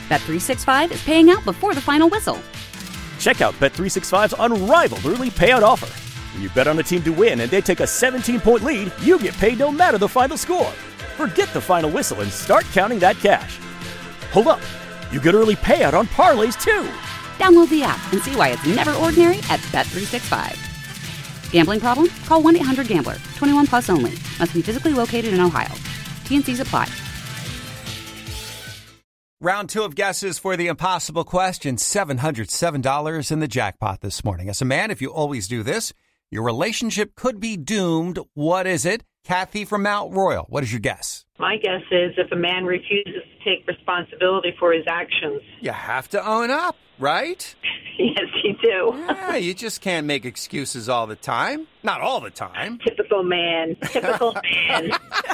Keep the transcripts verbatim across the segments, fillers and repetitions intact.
Bet three sixty-five is paying out before the final whistle. Check out Bet three sixty-five's unrivaled early payout offer. When you bet on a team to win and they take a seventeen-point lead, you get paid no matter the final score. Forget the final whistle and start counting that cash. Hold up. You get early payout on parlays, too. Download the app and see why it's never ordinary at Bet three sixty-five. Gambling problem? Call one eight hundred gambler. twenty-one plus only. Must be physically located in Ohio. T N Cs apply. Round two of guesses for the impossible question. seven hundred seven dollars in the jackpot this morning. As a man, if you always do this, your relationship could be doomed. What is it? Kathy from Mount Royal, what is your guess? My guess is if a man refuses to take responsibility for his actions. You have to own up, right? Yes, you do. Yeah, you just can't make excuses all the time. Not all the time. Typical man. Typical man.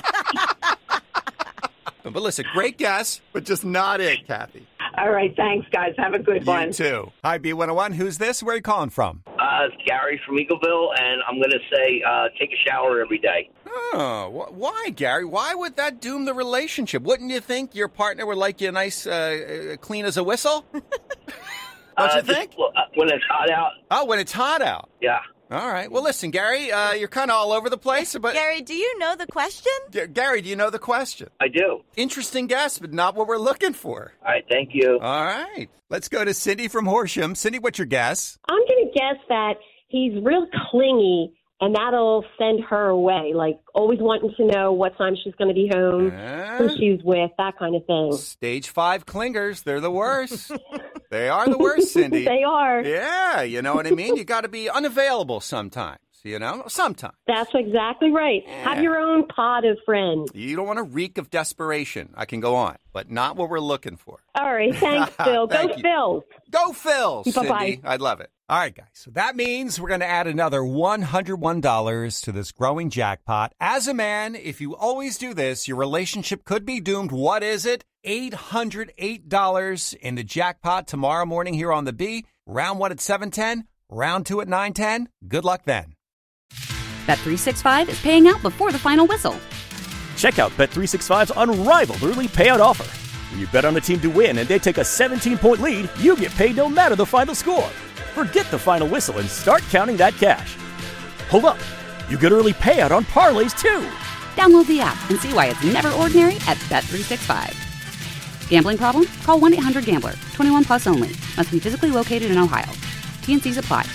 But listen, great guess, but just not it, Kathy. All right, thanks, guys. Have a good you one. You too. Hi, B one oh one. Who's this? Where are you calling from? Uh, it's Gary from Eagleville, and I'm going to say uh, take a shower every day. Oh, wh- why, Gary? Why would that doom the relationship? Wouldn't you think your partner would like you nice, uh, uh, clean as a whistle? Don't uh, you think? Just, uh, when it's hot out. Oh, when it's hot out. Yeah. All right. Well, listen, Gary, uh, you're kind of all over the place. But Gary, do you know the question? G- Gary, do you know the question? I do. Interesting guess, but not what we're looking for. All right. Thank you. All right. Let's go to Cindy from Horsham. Cindy, what's your guess? I'm going to guess that he's real clingy, and that'll send her away, like always wanting to know what time she's going to be home, uh, who she's with, that kind of thing. Stage five clingers, they're the worst. They are the worst, Cindy. They are. Yeah, you know what I mean? You got to be unavailable sometimes, you know? Sometimes. That's exactly right. Yeah. Have your own pod of friends. You don't want to reek of desperation. I can go on, but not what we're looking for. All right, thanks, Phil. Thank Go you. Phil. Go Phil, Cindy. Bye-bye. I'd love it. All right, guys. So that means we're going to add another one hundred one dollars to this growing jackpot. As a man, if you always do this, your relationship could be doomed. What is it? eight hundred eight dollars in the jackpot tomorrow morning here on the B. Round one at seven ten, round two at nine ten. Good luck then. Bet three sixty-five is paying out before the final whistle. Check out Bet three sixty-five's unrivaled early payout offer. When you bet on a team to win and they take a seventeen-point lead, you get paid no matter the final score. Forget the final whistle and start counting that cash. Hold up. You get early payout on parlays, too. Download the app and see why it's never ordinary at Bet three sixty-five. Gambling problem? Call one eight hundred gambler. twenty-one plus only. Must be physically located in Ohio. T N Cs apply.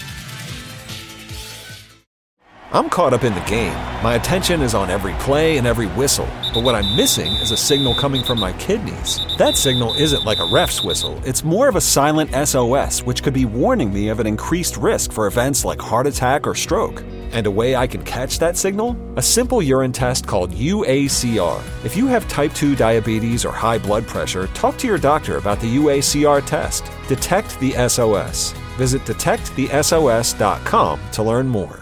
I'm caught up in the game. My attention is on every play and every whistle. But what I'm missing is a signal coming from my kidneys. That signal isn't like a ref's whistle. It's more of a silent S O S, which could be warning me of an increased risk for events like heart attack or stroke. And a way I can catch that signal? A simple urine test called U A C R. If you have type two diabetes or high blood pressure, talk to your doctor about the U A C R test. Detect the S O S. Visit detect the S O S dot com to learn more.